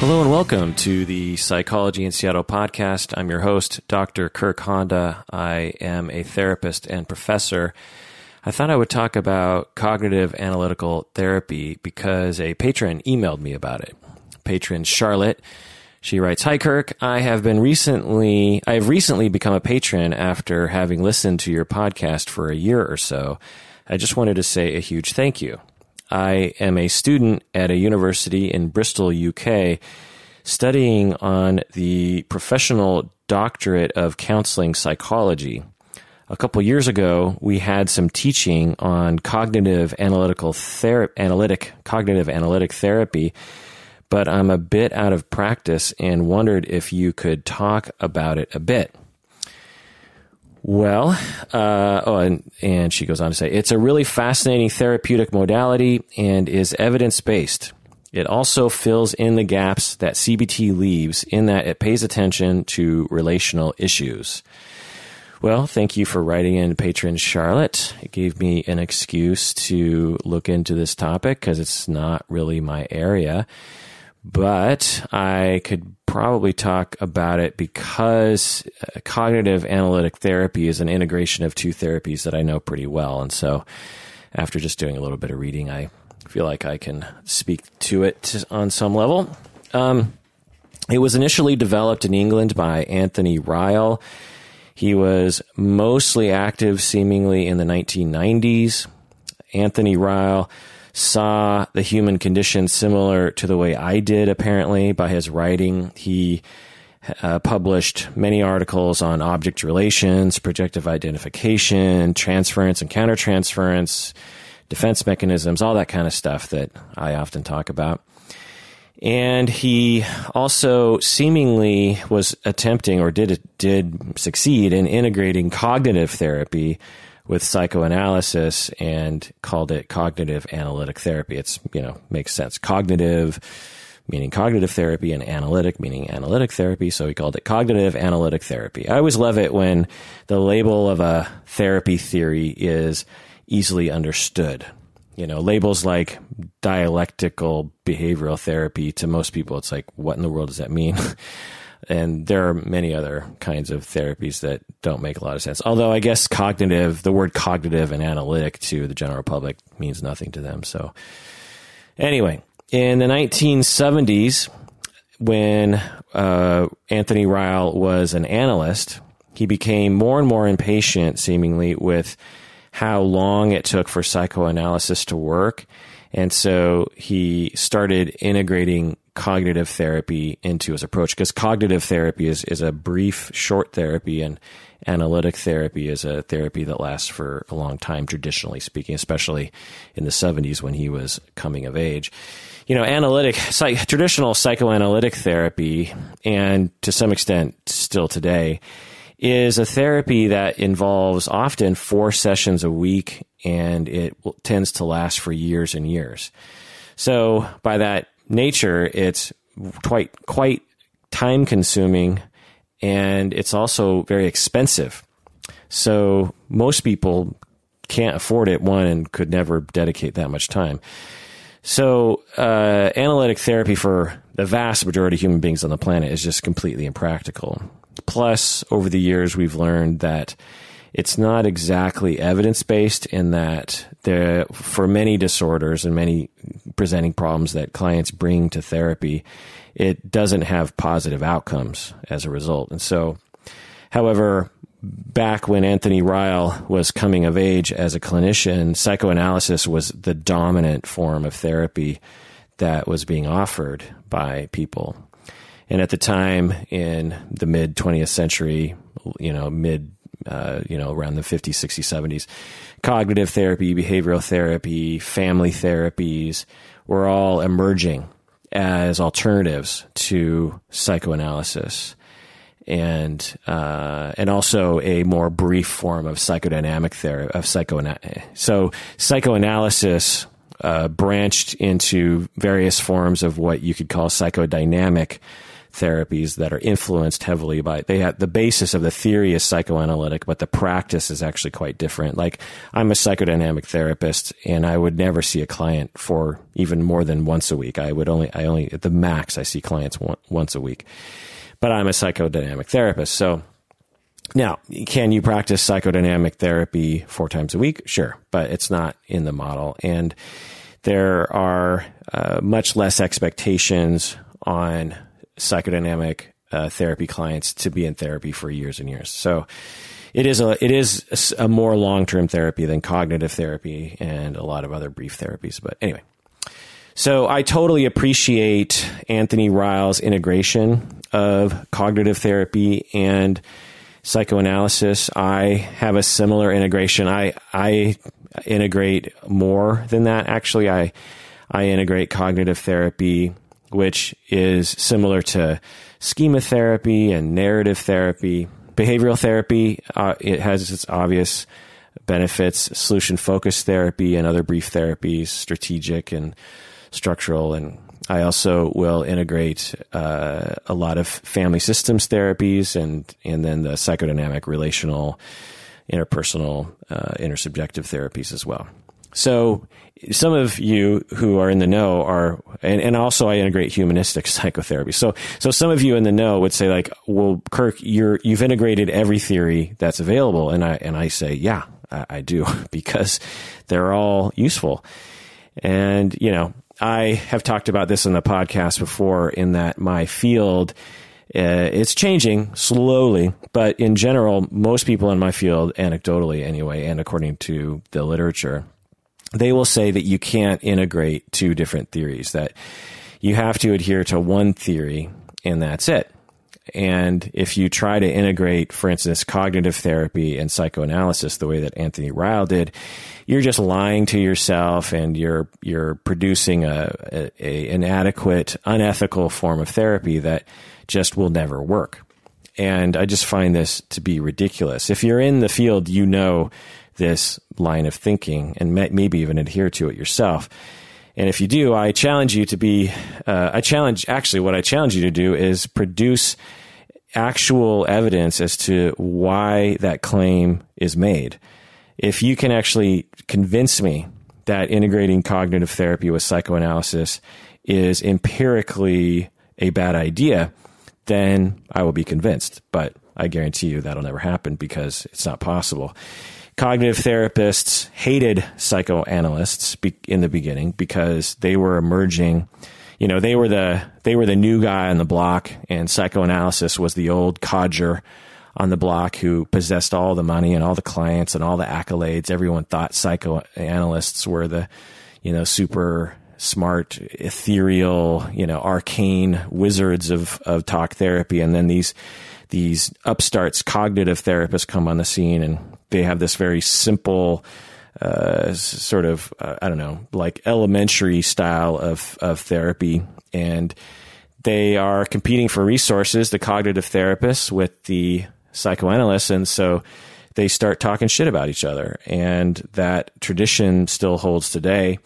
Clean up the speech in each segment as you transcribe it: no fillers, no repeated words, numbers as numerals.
Hello and welcome to the Psychology in Seattle podcast. I'm your host, Dr. Kirk Honda. I am a therapist and professor. I thought I would talk about cognitive analytical therapy because a patron emailed me about it. Patron Charlotte. She writes, "Hi Kirk, I have recently become a patron after having listened to your podcast for a year or so. I just wanted to say a huge thank you. I am a student at a university in Bristol, UK, studying on the professional doctorate of counseling psychology. A couple years ago, we had some teaching on cognitive analytic therapy, but I'm a bit out of practice and wondered if you could talk about it a bit." Well, and she goes on to say, "It's a really fascinating therapeutic modality and is evidence-based. It also fills in the gaps that CBT leaves in that it pays attention to relational issues." Well, thank you for writing in, patron Charlotte. It gave me an excuse to look into this topic because it's not really my area. But I could probably talk about it because cognitive analytic therapy is an integration of two therapies that I know pretty well. And so after just doing a little bit of reading, I feel like I can speak to it on some level. It was initially developed in England by Anthony Ryle. He was mostly active seemingly in the 1990s. Anthony Ryle saw the human condition similar to the way I did, apparently, by his writing. He published many articles on object relations, projective identification, transference and countertransference, defense mechanisms, all that kind of stuff that I often talk about. And he also seemingly was attempting, or did succeed in integrating cognitive therapy with psychoanalysis and called it cognitive analytic therapy. It's, makes sense. Cognitive meaning cognitive therapy and analytic meaning analytic therapy. So he called it cognitive analytic therapy. I always love it when the label of a therapy theory is easily understood. Labels like dialectical behavioral therapy, to most people, it's like, what in the world does that mean? And there are many other kinds of therapies that don't make a lot of sense. Although I guess the word cognitive and analytic to the general public means nothing to them. So anyway, in the 1970s, when Anthony Ryle was an analyst, he became more and more impatient, seemingly, with how long it took for psychoanalysis to work. And so he started integrating cognitive therapy into his approach, because cognitive therapy is a brief, short therapy, and analytic therapy is a therapy that lasts for a long time, traditionally speaking, especially in the 70s when he was coming of age. Traditional psychoanalytic therapy, and to some extent still today, is a therapy that involves often 4 sessions a week, and it tends to last for years and years. So by that nature, it's quite time-consuming, and it's also very expensive. So most people can't afford it, and could never dedicate that much time. So analytic therapy for the vast majority of human beings on the planet is just completely impractical. Plus, over the years, we've learned that it's not exactly evidence-based, in that for many disorders and many presenting problems that clients bring to therapy, it doesn't have positive outcomes as a result. And so, however, back when Anthony Ryle was coming of age as a clinician, psychoanalysis was the dominant form of therapy that was being offered by people. And at the time, in the mid-20th century, around the 50s, 60s, 70s, cognitive therapy, behavioral therapy, family therapies were all emerging as alternatives to psychoanalysis, and also a more brief form of psychodynamic therapy. So psychoanalysis branched into various forms of what you could call psychodynamic therapies that are influenced heavily by, they have the basis of the theory is psychoanalytic, but the practice is actually quite different. Like, I'm a psychodynamic therapist, and I would never see a client for even more than once a week. I only at the max, I see clients once a week, but I'm a psychodynamic therapist. So now, can you practice psychodynamic therapy 4 times a week? Sure, but it's not in the model. And there are much less expectations on psychodynamic therapy clients to be in therapy for years and years. So it is a more long-term therapy than cognitive therapy and a lot of other brief therapies. But anyway, so I totally appreciate Anthony Ryle's integration of cognitive therapy and psychoanalysis. I have a similar integration. I integrate more than that. Actually, I integrate cognitive therapy, which is similar to schema therapy and narrative therapy. Behavioral therapy, it has its obvious benefits. Solution-focused therapy and other brief therapies, strategic and structural. And I also will integrate a lot of family systems therapies and then the psychodynamic, relational, interpersonal, intersubjective therapies as well. So some of you who are in the know are, and also I integrate humanistic psychotherapy. So some of you in the know would say like, well, Kirk, you've integrated every theory that's available. And I say, yeah, I do, because they're all useful. And, I have talked about this in the podcast before, in that my field, it's changing slowly, but in general, most people in my field, anecdotally anyway, and according to the literature, they will say that you can't integrate 2 different theories, that you have to adhere to one theory and that's it. And if you try to integrate, for instance, cognitive therapy and psychoanalysis the way that Anthony Ryle did, you're just lying to yourself, and you're producing an inadequate, unethical form of therapy that just will never work. And I just find this to be ridiculous. If you're in the field, you know this line of thinking and maybe even adhere to it yourself. And if you do, I challenge you to be, what I challenge you to do is produce actual evidence as to why that claim is made. If you can actually convince me that integrating cognitive therapy with psychoanalysis is empirically a bad idea, then I will be convinced. But I guarantee you that'll never happen, because it's not possible. Cognitive therapists hated psychoanalysts in the beginning because they were emerging. They were the new guy on the block, and psychoanalysis was the old codger on the block who possessed all the money and all the clients and all the accolades. Everyone thought psychoanalysts were the, super smart, ethereal, arcane wizards of talk therapy. And then these upstarts, cognitive therapists, come on the scene, and they have this very simple, sort of, like elementary style of therapy. And they are competing for resources, the cognitive therapists with the psychoanalysts. And so they start talking shit about each other. And that tradition still holds today.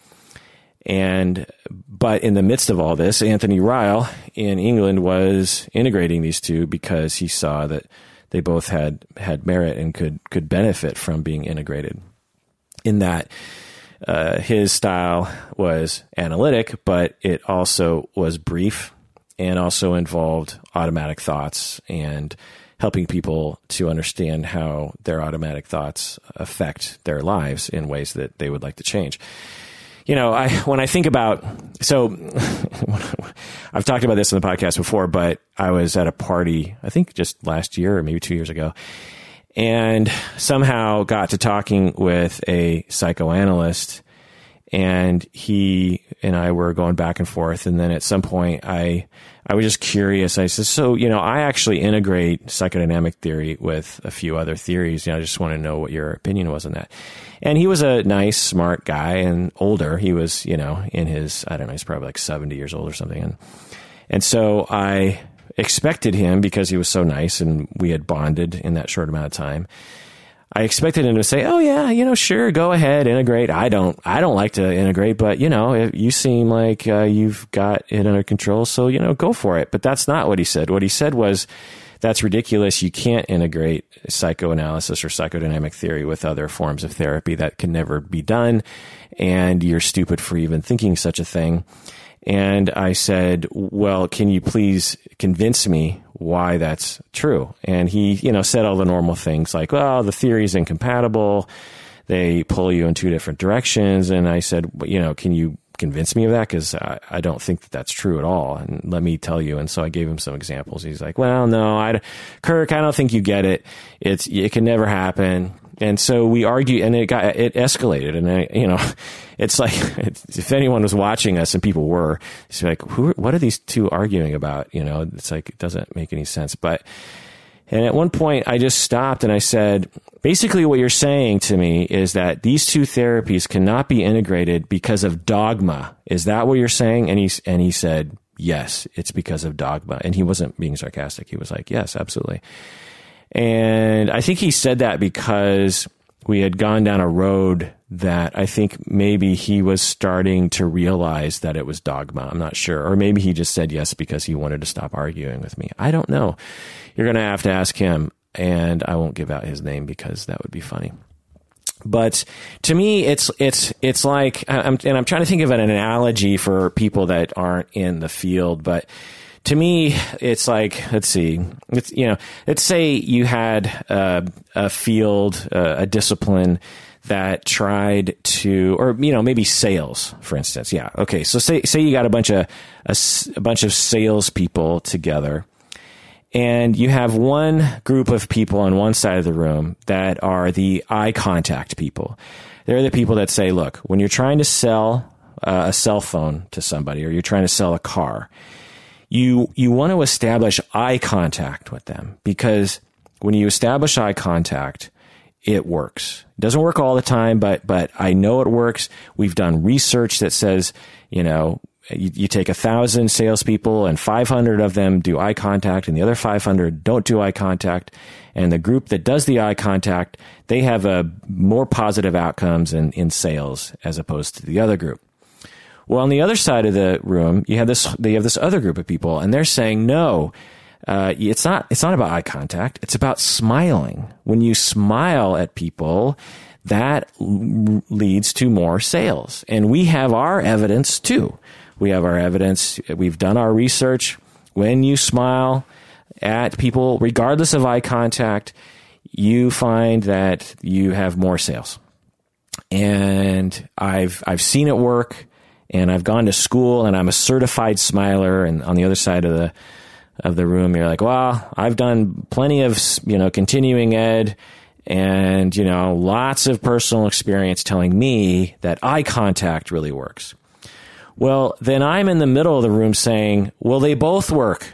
But in the midst of all this, Anthony Ryle in England was integrating these 2 because he saw that they both had merit and could benefit from being integrated. In that his style was analytic, but it also was brief and also involved automatic thoughts and helping people to understand how their automatic thoughts affect their lives in ways that they would like to change. When I think about, so I've talked about this in the podcast before, but I was at a party, I think just last year or maybe 2 years ago, and somehow got to talking with a psychoanalyst, and he and I were going back and forth. And then at some point I was just curious. I said, so, I actually integrate psychodynamic theory with a few other theories. I just want to know what your opinion was on that. And he was a nice, smart guy and older. He was, in his, he's probably like 70 years old or something. And so I expected him, because he was so nice and we had bonded in that short amount of time, I expected him to say, "Oh yeah, sure, go ahead, integrate." I don't like to integrate, but you seem like you've got it under control, so go for it. But that's not what he said. What he said was, "That's ridiculous. You can't integrate psychoanalysis or psychodynamic theory with other forms of therapy. That can never be done, and you're stupid for even thinking such a thing." And I said, "Well, can you please convince me why that's true?" And he, said all the normal things like, "Well, the theory is incompatible. They pull you in two different directions." And I said, "Can you convince me of that? Because I don't think that that's true at all. And let me tell you." And so I gave him some examples. He's like, "Well, no, Kirk, I don't think you get it. It can never happen." And so we argued, and it escalated. And it's like, if anyone was watching us, and people were, it's like, what are these two arguing about? It's like, it doesn't make any sense. And at one point I just stopped and I said, basically what you're saying to me is that these two therapies cannot be integrated because of dogma. Is that what you're saying? And he said, yes, it's because of dogma. And he wasn't being sarcastic. He was like, yes, absolutely. And I think he said that because we had gone down a road that I think maybe he was starting to realize that it was dogma. I'm not sure. Or maybe he just said yes because he wanted to stop arguing with me. I don't know. You're going to have to ask him, and I won't give out his name because that would be funny. But to me, it's like, I'm trying to think of an analogy for people that aren't in the field, but to me, it's like, let's see, let's say you had a field, a discipline that tried to, or maybe sales, for instance. Yeah, okay. So say you got a bunch of salespeople together, and you have one group of people on one side of the room that are the eye contact people. They're the people that say, look, when you're trying to sell a cell phone to somebody, or you're trying to sell a car, you want to establish eye contact with them, because when you establish eye contact, it works. It doesn't work all the time, but I know it works. We've done research that says, you take 1,000 salespeople and 500 of them do eye contact and the other 500 don't do eye contact. And the group that does the eye contact, they have more positive outcomes in sales as opposed to the other group. Well, on the other side of the room, they have this other group of people, and they're saying, no, it's not about eye contact. It's about smiling. When you smile at people, that leads to more sales. And we have our evidence too. We have our evidence. We've done our research. When you smile at people, regardless of eye contact, you find that you have more sales. And I've seen it work, and I've gone to school, and I'm a certified smiler. And on the other side of the room, you're like, well, I've done plenty of, continuing ed and, lots of personal experience telling me that eye contact really works. Well, then I'm in the middle of the room saying, well, they both work.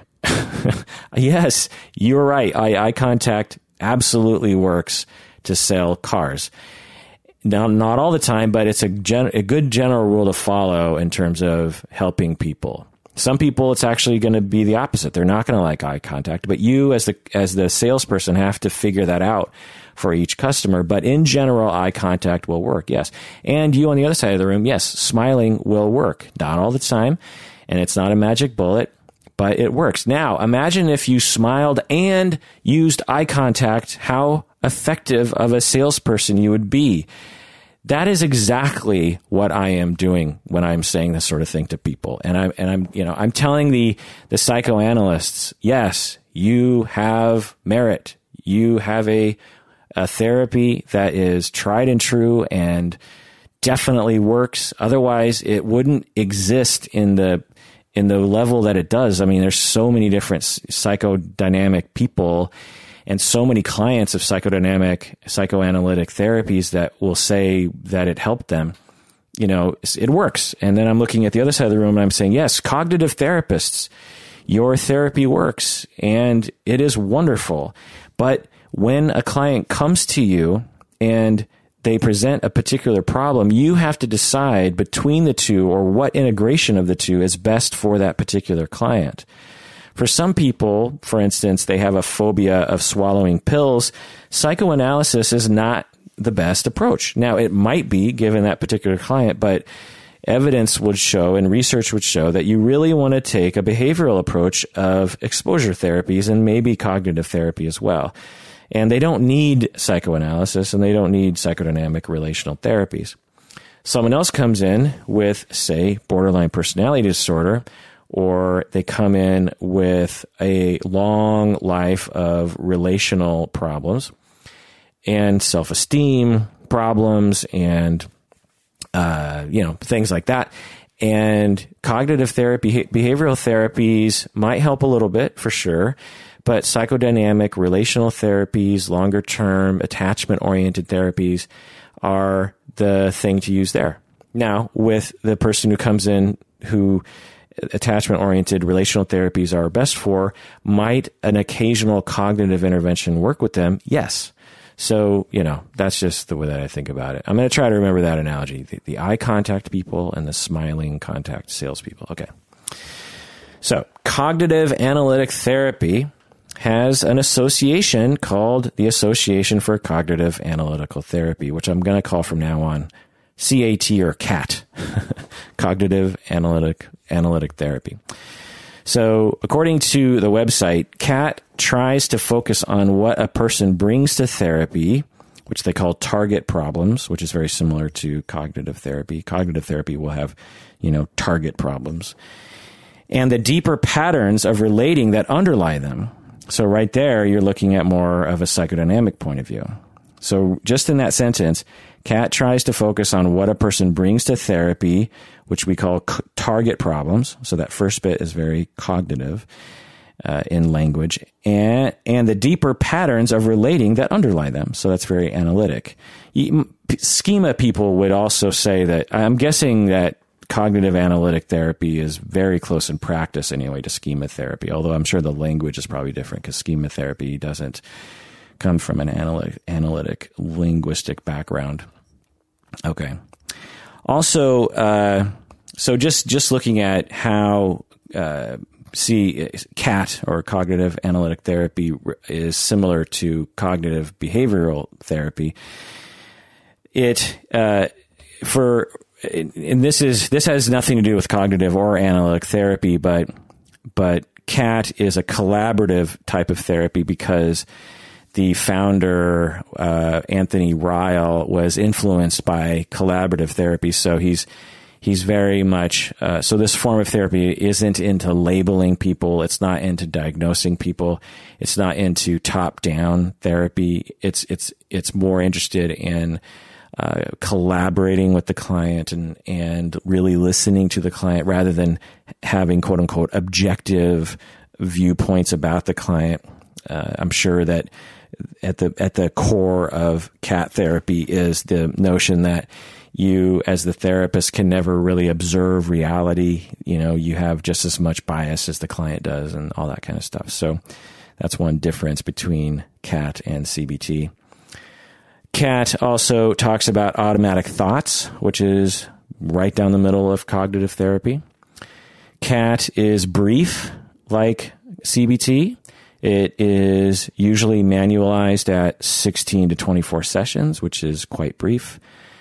Yes, you're right. Eye contact absolutely works to sell cars. Now, not all the time, but it's a good general rule to follow in terms of helping people. Some people, it's actually going to be the opposite. They're not going to like eye contact, but you as the salesperson have to figure that out for each customer. But in general, eye contact will work, yes. And you on the other side of the room, yes, smiling will work. Not all the time, and it's not a magic bullet, but it works. Now, imagine if you smiled and used eye contact, how effective of a salesperson you would be. That is exactly what I am doing when I'm saying this sort of thing to people. And I'm telling the psychoanalysts, yes, you have merit. You have a therapy that is tried and true and definitely works. Otherwise, it wouldn't exist in the level that it does. I mean, there's so many different psychodynamic people and so many clients of psychodynamic, psychoanalytic therapies that will say that it helped them. It works. And then I'm looking at the other side of the room and I'm saying, yes, cognitive therapists, your therapy works and it is wonderful. But when a client comes to you and they present a particular problem, you have to decide between the two or what integration of the two is best for that particular client. For some people, for instance, they have a phobia of swallowing pills. Psychoanalysis is not the best approach. Now, it might be given that particular client, but evidence would show and research would show that you really want to take a behavioral approach of exposure therapies and maybe cognitive therapy as well. And they don't need psychoanalysis and they don't need psychodynamic relational therapies. Someone else comes in with, say, borderline personality disorder, or they come in with a long life of relational problems and self-esteem problems and, things like that. And cognitive therapy, behavioral therapies might help a little bit for sure, but psychodynamic relational therapies, longer-term attachment-oriented therapies are the thing to use there. Now, with the person who comes in who attachment-oriented relational therapies are best for, might an occasional cognitive intervention work with them? Yes. So, that's just the way that I think about it. I'm going to try to remember that analogy, the eye contact people and the smiling contact salespeople. Okay. So, cognitive analytic therapy has an association called the Association for Cognitive Analytical Therapy, which I'm going to call from now on CAT or CAT, Cognitive Analytic Therapy. So according to the website, CAT tries to focus on what a person brings to therapy, which they call target problems, which is very similar to cognitive therapy. Cognitive therapy will have, target problems, and the deeper patterns of relating that underlie them. So right there, you're looking at more of a psychodynamic point of view. So just in that sentence, CAT tries to focus on what a person brings to therapy, which we call target problems. So that first bit is very cognitive in language, and the deeper patterns of relating that underlie them. So that's very analytic. Schema people would also say that, I'm guessing that cognitive analytic therapy is very close in practice anyway to schema therapy, although I'm sure the language is probably different because schema therapy doesn't come from an analytic linguistic background. Okay. Also, so just looking at how CAT or cognitive analytic therapy is similar to cognitive behavioral therapy. This has nothing to do with cognitive or analytic therapy, but CAT is a collaborative type of therapy because the founder, Anthony Ryle, was influenced by collaborative therapy. So he's very much, so this form of therapy isn't into labeling people. It's not into diagnosing people. It's not into top-down therapy. It's more interested in collaborating with the client and really listening to the client rather than having quote unquote objective viewpoints about the client. I'm sure that at the core of CAT therapy is the notion that you as the therapist can never really observe reality. You have just as much bias as the client does and all that kind of stuff. So that's one difference between CAT and CBT. CAT also talks about automatic thoughts, which is right down the middle of cognitive therapy. CAT is brief, like CBT. It is usually manualized at 16 to 24 sessions, which is quite brief.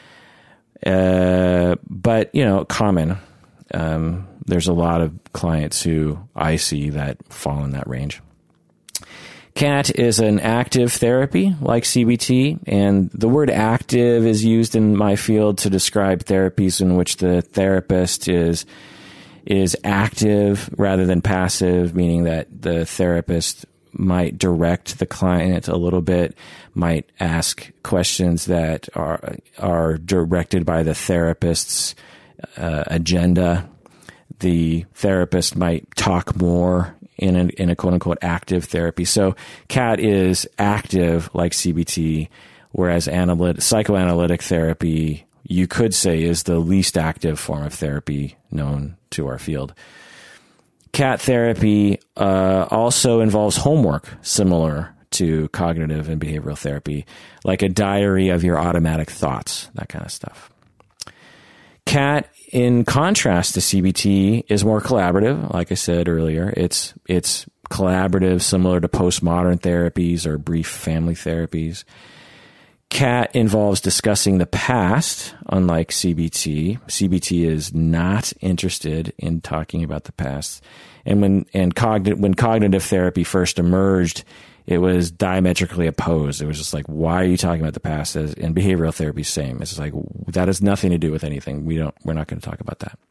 But, common. There's a lot of clients who I see that fall in that range. CAT is an active therapy like CBT, and the word active is used in my field to describe therapies in which the therapist is active rather than passive, meaning that the therapist might direct the client a little bit, might ask questions that are directed by the therapist's agenda. The therapist might talk more in a quote unquote active therapy. So CAT is active like CBT, whereas psychoanalytic therapy, you could say, is the least active form of therapy known to our field. CAT therapy also involves homework similar to cognitive and behavioral therapy, like a diary of your automatic thoughts, that kind of stuff. CAT, in contrast to CBT, is more collaborative. Like I said earlier, it's collaborative, similar to postmodern therapies or brief family therapies. CAT involves discussing the past, unlike CBT. CBT is not interested in talking about the past. And when cognitive therapy first emerged, it was diametrically opposed. It was just like, why are you talking about the past? And behavioral therapy, same. It's just like, that has nothing to do with anything. We're not going to talk about that.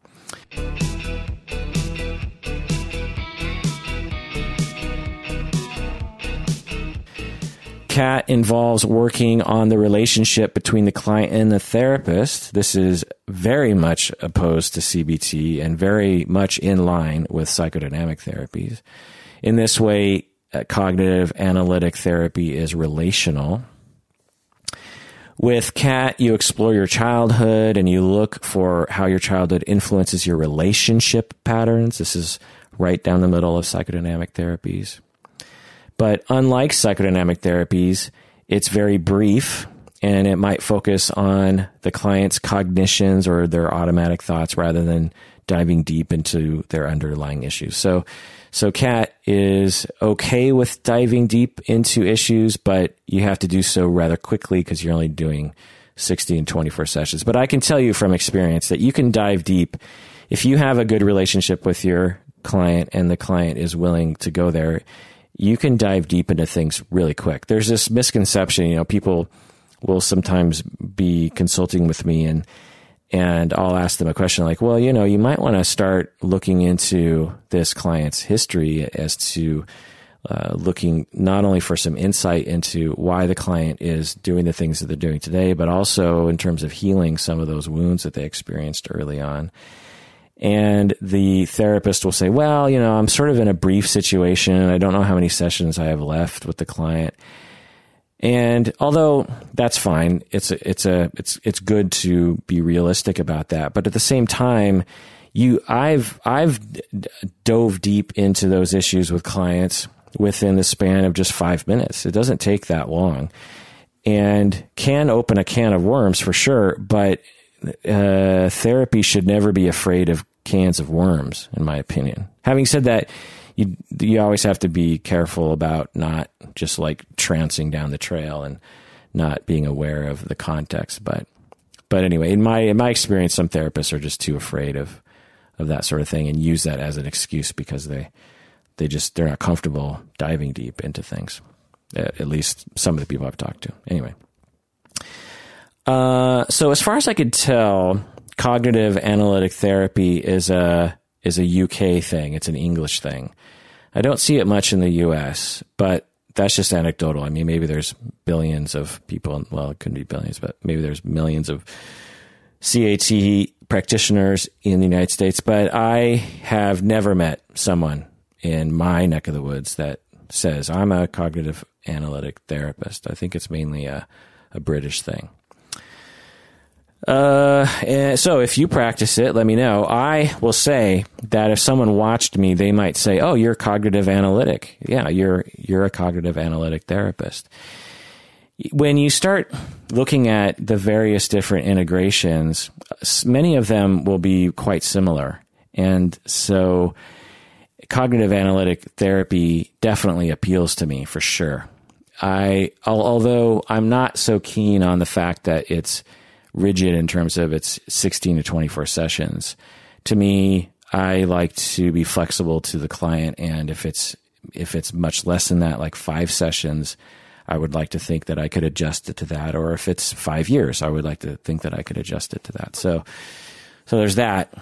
CAT involves working on the relationship between the client and the therapist. This is very much opposed to CBT and very much in line with psychodynamic therapies. In this way, cognitive analytic therapy is relational. With CAT, you explore your childhood and you look for how your childhood influences your relationship patterns. This is right down the middle of psychodynamic therapies. But unlike psychodynamic therapies, it's very brief and it might focus on the client's cognitions or their automatic thoughts rather than diving deep into their underlying issues. So CAT is okay with diving deep into issues, but you have to do so rather quickly because you're only doing 60 and 24 sessions. But I can tell you from experience that you can dive deep if you have a good relationship with your client and the client is willing to go there. You can dive deep into things really quick. There's this misconception, people will sometimes be consulting with me and I'll ask them a question like, well, you might want to start looking into this client's history as to looking not only for some insight into why the client is doing the things that they're doing today, but also in terms of healing some of those wounds that they experienced early on. And the therapist will say, well, I'm sort of in a brief situation. I don't know how many sessions I have left with the client. And although that's fine, it's good to be realistic about that. But at the same time, I've dove deep into those issues with clients within the span of just 5 minutes. It doesn't take that long and can open a can of worms for sure. But therapy should never be afraid of cans of worms, in my opinion. Having said that, you always have to be careful about not just like trouncing down the trail and not being aware of the context. But anyway, in my experience, some therapists are just too afraid of that sort of thing and use that as an excuse because they're not comfortable diving deep into things. At least some of the people I've talked to. Anyway. So as far as I could tell, cognitive analytic therapy is a UK thing. It's an English thing. I don't see it much in the US, but that's just anecdotal. I mean, maybe there's billions of people, well, it couldn't be billions, but maybe there's millions of CAT practitioners in the United States, but I have never met someone in my neck of the woods that says, I'm a cognitive analytic therapist. I think it's mainly a British thing. And so if you practice it, let me know. I will say that if someone watched me, they might say, oh, you're cognitive analytic. Yeah, you're a cognitive analytic therapist. When you start looking at the various different integrations, many of them will be quite similar. And so cognitive analytic therapy definitely appeals to me for sure. Although I'm not so keen on the fact that it's rigid in terms of its 16 to 24 sessions. To me, I like to be flexible to the client, and if it's much less than that, like 5 sessions, I would like to think that I could adjust it to that. Or if it's 5 years, I would like to think that I could adjust it to that. So there's that.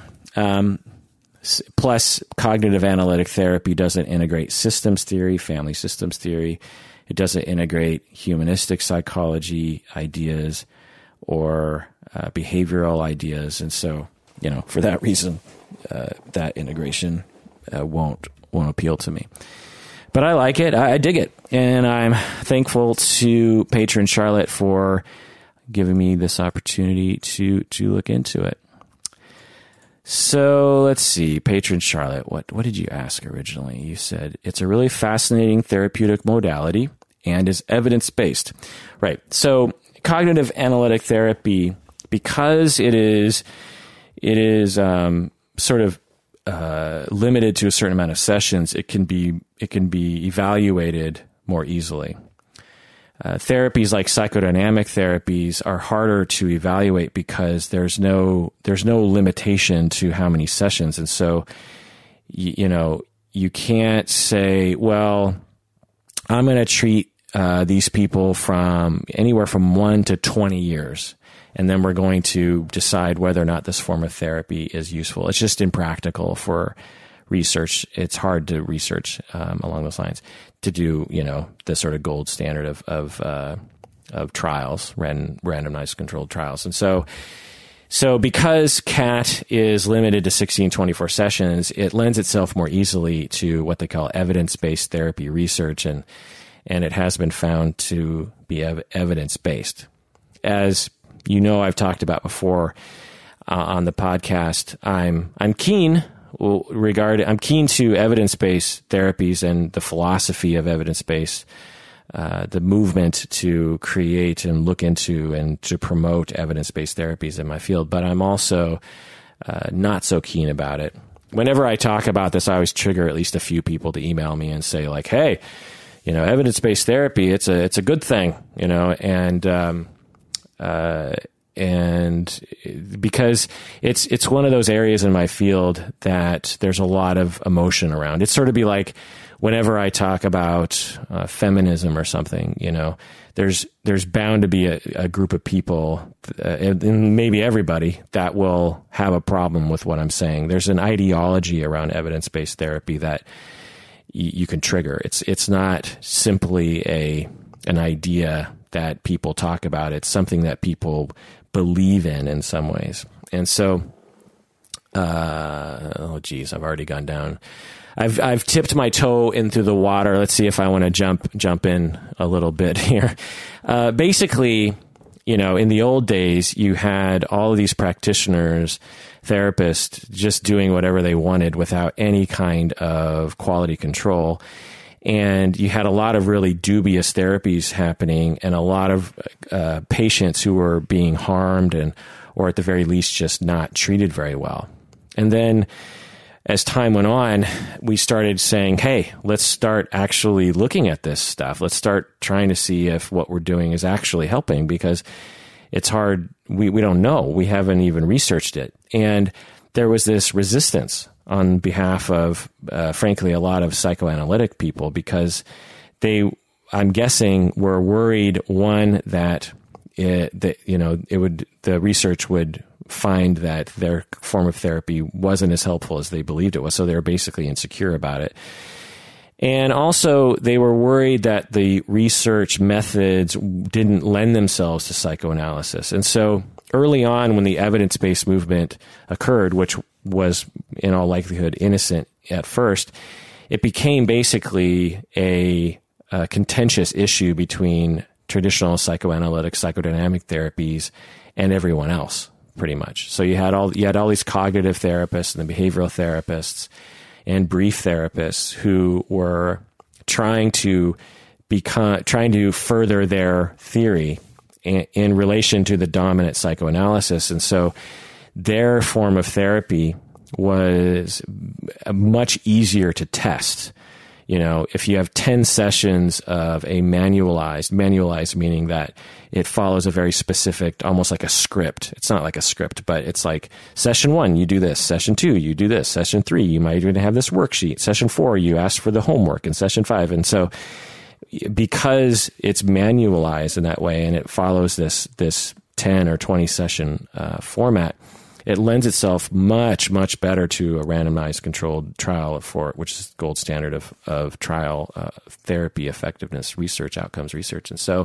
Plus, cognitive analytic therapy doesn't integrate systems theory, family systems theory. It doesn't integrate humanistic psychology ideas or behavioral ideas. And so, for that reason, that integration won't appeal to me. But I like it. I dig it. And I'm thankful to patron Charlotte for giving me this opportunity to look into it. So let's see, patron Charlotte, what did you ask originally? You said it's a really fascinating therapeutic modality and is evidence-based. Right. So cognitive analytic therapy, because it is it is sort of limited to a certain amount of sessions, it can be evaluated more easily. Therapies like psychodynamic therapies are harder to evaluate because there's no limitation to how many sessions, and so you can't say, well, I'm going to treat these people from anywhere from 1 to 20 years. And then we're going to decide whether or not this form of therapy is useful. It's just impractical for research. It's hard to research along those lines to do, the sort of gold standard of trials, randomized controlled trials. And so because CAT is limited to 16, 24 sessions, it lends itself more easily to what they call evidence-based therapy research, and it has been found to be evidence-based. As I've talked about before on the podcast, I'm keen to evidence-based therapies and the philosophy of evidence-based, the movement to create and look into and to promote evidence-based therapies in my field. But I'm also not so keen about it. Whenever I talk about this, I always trigger at least a few people to email me and say, like, hey, evidence-based therapy, it's a good thing, and because it's one of those areas in my field that there's a lot of emotion around. It's sort of be like whenever I talk about feminism or something, there's bound to be a group of people, and maybe everybody, that will have a problem with what I'm saying. There's an ideology around evidence-based therapy that you can trigger. It's not simply an idea that people talk about. It's something that people believe in some ways. And so, I've already gone down. I've tipped my toe into the water. Let's see if I want to jump in a little bit here. Basically, in the old days, you had all of these practitioners, therapists, just doing whatever they wanted without any kind of quality control. And you had a lot of really dubious therapies happening and a lot of patients who were being harmed or at the very least just not treated very well. And then as time went on, we started saying, hey, let's start actually looking at this stuff. Let's start trying to see if what we're doing is actually helping, because it's hard. We don't know. We haven't even researched it. And there was this resistance on behalf of, frankly, a lot of psychoanalytic people, because I'm guessing, were worried, one, that the research would find that their form of therapy wasn't as helpful as they believed it was. So they were basically insecure about it. And also they were worried that the research methods didn't lend themselves to psychoanalysis. And so early on, when the evidence-based movement occurred, which was in all likelihood innocent at first, it became basically a contentious issue between traditional psychoanalytic, psychodynamic therapies and everyone else, pretty much. So you had all these cognitive therapists and the behavioral therapists and brief therapists who were trying to further their theory in relation to the dominant psychoanalysis. And so their form of therapy was much easier to test. If you have 10 sessions of a manualized meaning that it follows a very specific, almost like a script. It's not like a script, but it's like session 1, you do this. Session 2, you do this. Session 3, you might even have this worksheet. Session 4, you ask for the homework. And session 5. And so because it's manualized in that way and it follows this 10 or 20 session format, it lends itself much, much better to a randomized controlled trial which is the gold standard of trial therapy effectiveness research, outcomes research. And so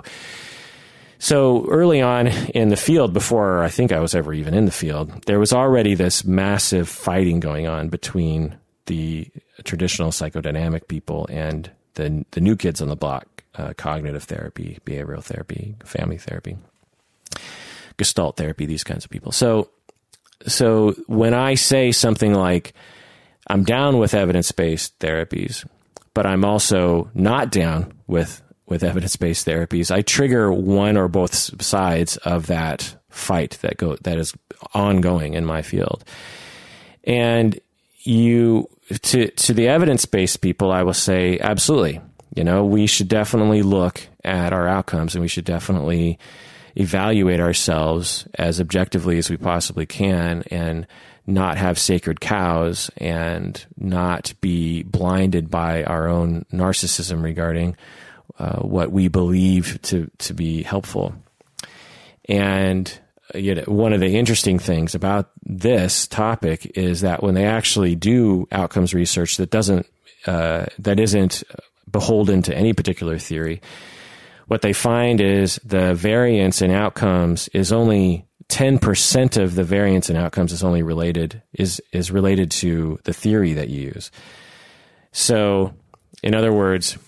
early on in the field, before I think I was ever even in the field, there was already this massive fighting going on between the traditional psychodynamic people and the new kids on the block, cognitive therapy, behavioral therapy, family therapy, Gestalt therapy, these kinds of people. So when I say something like, I'm down with evidence-based therapies, but I'm also not down with evidence-based therapies, I trigger one or both sides of that fight that is ongoing in my field. And to the evidence-based people, I will say, absolutely. We should definitely look at our outcomes, and we should definitely evaluate ourselves as objectively as we possibly can, and not have sacred cows and not be blinded by our own narcissism regarding what we believe to be helpful. And one of the interesting things about this topic is that when they actually do outcomes research that isn't beholden to any particular theory, what they find is the variance in outcomes is only 10% of the variance in outcomes is related to the theory that you use. So, in other words,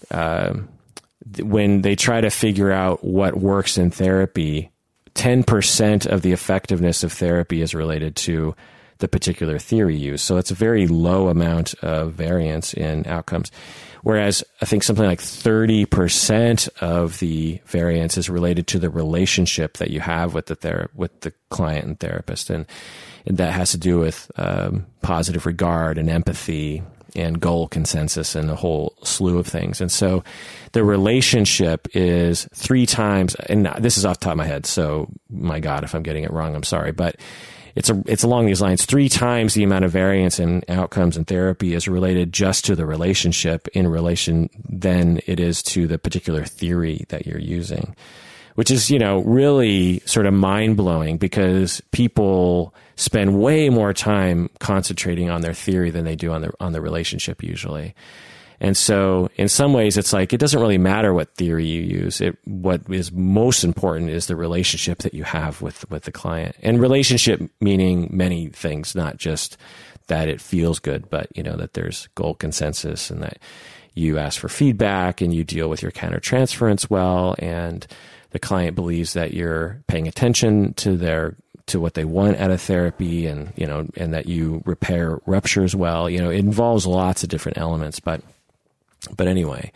when they try to figure out what works in therapy, 10% of the effectiveness of therapy is related to the particular theory used. So it's a very low amount of variance in outcomes. Whereas I think something like 30% of the variance is related to the relationship that you have with the client and therapist. And that has to do with positive regard and empathy and goal consensus and a whole slew of things. And so the relationship is 3 times, and this is off the top of my head, so my God, if I'm getting it wrong, I'm sorry, but it's along these lines. 3 times the amount of variance in outcomes in therapy is related just to the relationship in relation than it is to the particular theory that you're using, which is, really sort of mind-blowing, because people spend way more time concentrating on their theory than they do on the relationship usually. And so in some ways, it's like, it doesn't really matter what theory you use. What is most important is the relationship that you have with the client. And relationship meaning many things, not just that it feels good, but, that there's goal consensus and that you ask for feedback and you deal with your countertransference well, and the client believes that you're paying attention to what they want out of therapy, and, and that you repair ruptures well. It involves lots of different elements, but anyway,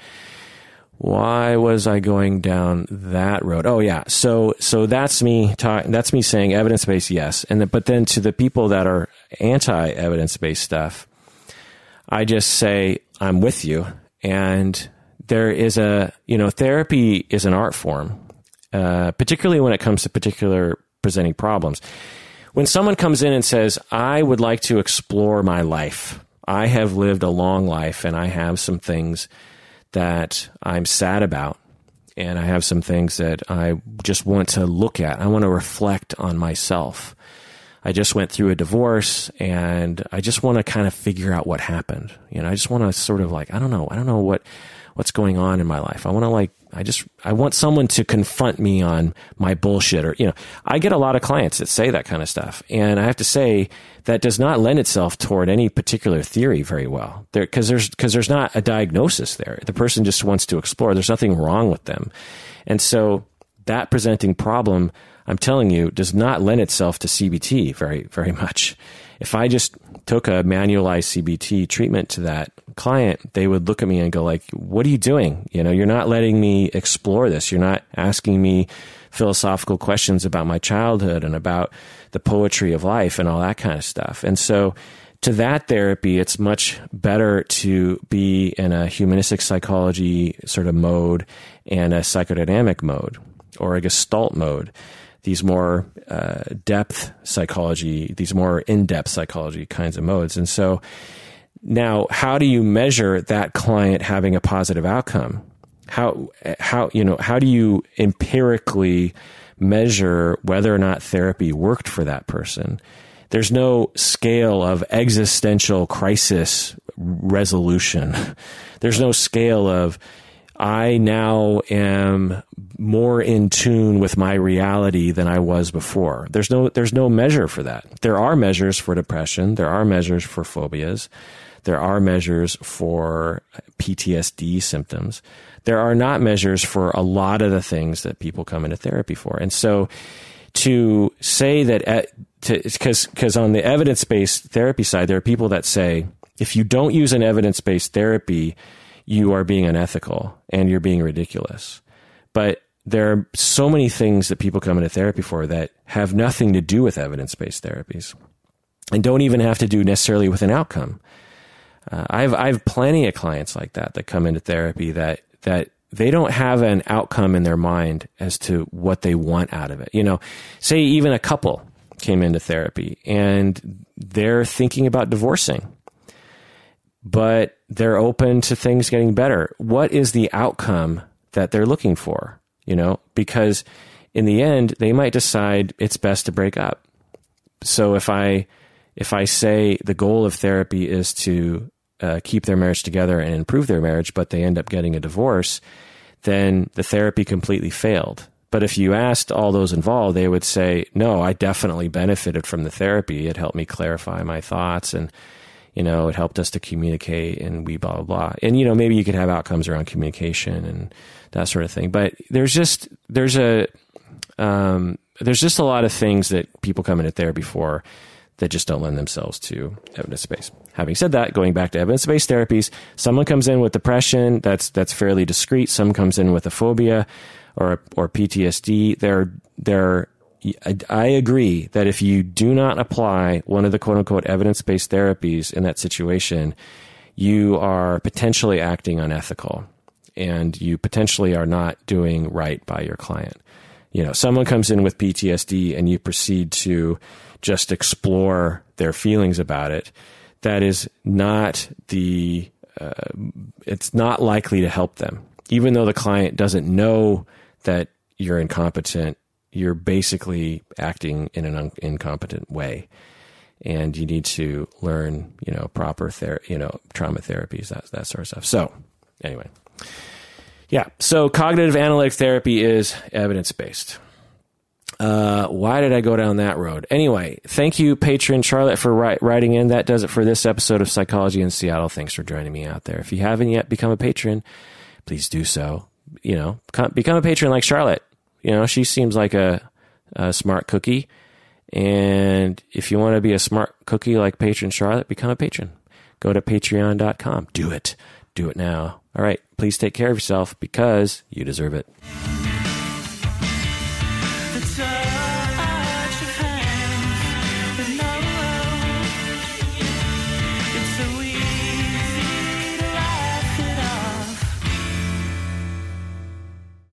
why was I going down that road? Oh yeah. So that's me that's me saying evidence-based, yes. But then to the people that are anti-evidence-based stuff, I just say, I'm with you. And there is therapy is an art form, particularly when it comes to particular presenting problems. When someone comes in and says, I would like to explore my life, I have lived a long life and I have some things that I'm sad about, and I have some things that I just want to look at. I want to reflect on myself. I just went through a divorce and I just want to kind of figure out what happened. I just want to sort of I don't know what's going on in my life. I want someone to confront me on my bullshit, or, I get a lot of clients that say that kind of stuff. And I have to say that does not lend itself toward any particular theory very well, because there's not a diagnosis there. The person just wants to explore. There's nothing wrong with them. And so that presenting problem, I'm telling you, does not lend itself to CBT very, very much. If I just took a manualized CBT treatment to that client, they would look at me and go like, what are you doing? You're not letting me explore this. You're not asking me philosophical questions about my childhood and about the poetry of life and all that kind of stuff. And so to that therapy, it's much better to be in a humanistic psychology sort of mode and a psychodynamic mode or a Gestalt mode. These more in-depth psychology kinds of modes. And so now, how do you measure that client having a positive outcome? How do you empirically measure whether or not therapy worked for that person? There's no scale of existential crisis resolution. There's no scale of, I now am more in tune with my reality than I was before. There's no measure for that. There are measures for depression. There are measures for phobias. There are measures for PTSD symptoms. There are not measures for a lot of the things that people come into therapy for. And so to say that, because on the evidence-based therapy side, there are people that say, if you don't use an evidence-based therapy, you are being unethical and you're being ridiculous. But there are so many things that people come into therapy for that have nothing to do with evidence-based therapies and don't even have to do necessarily with an outcome. I've plenty of clients like that come into therapy that they don't have an outcome in their mind as to what they want out of it. You know, say even a couple came into therapy and they're thinking about divorcing, but they're open to things getting better. What is the outcome that they're looking for? You know, because in the end, they might decide it's best to break up. So if I say the goal of therapy is to keep their marriage together and improve their marriage, but they end up getting a divorce, then the therapy completely failed. But if you asked all those involved, they would say, no, I definitely benefited from the therapy. It helped me clarify my thoughts, and, you know, it helped us to communicate, and we blah, blah, blah. And, you know, maybe you could have outcomes around communication and that sort of thing. But there's just a lot of things that people come into therapy for that just don't lend themselves to evidence-based. Having said that, going back to evidence-based therapies, someone comes in with depression, that's fairly discrete. Someone comes in with a phobia or PTSD. I agree that if you do not apply one of the quote-unquote evidence-based therapies in that situation, you are potentially acting unethical, and you potentially are not doing right by your client. You know, someone comes in with PTSD and you proceed to just explore their feelings about it. That is not it's not likely to help them. Even though the client doesn't know that you're incompetent, you're basically acting in an incompetent way. And you need to learn, you know, proper trauma therapies, that sort of stuff. So anyway. Yeah. So cognitive analytic therapy is evidence-based. Why did I go down that road? Anyway, thank you, patron Charlotte, for writing in. That does it for this episode of Psychology in Seattle. Thanks for joining me out there. If you haven't yet become a patron, please do so. You know, become a patron like Charlotte. You know, she seems like a smart cookie. And if you want to be a smart cookie like patron Charlotte, become a patron. Go to patreon.com. Do it. Do it now. All right. Please take care of yourself because you deserve it.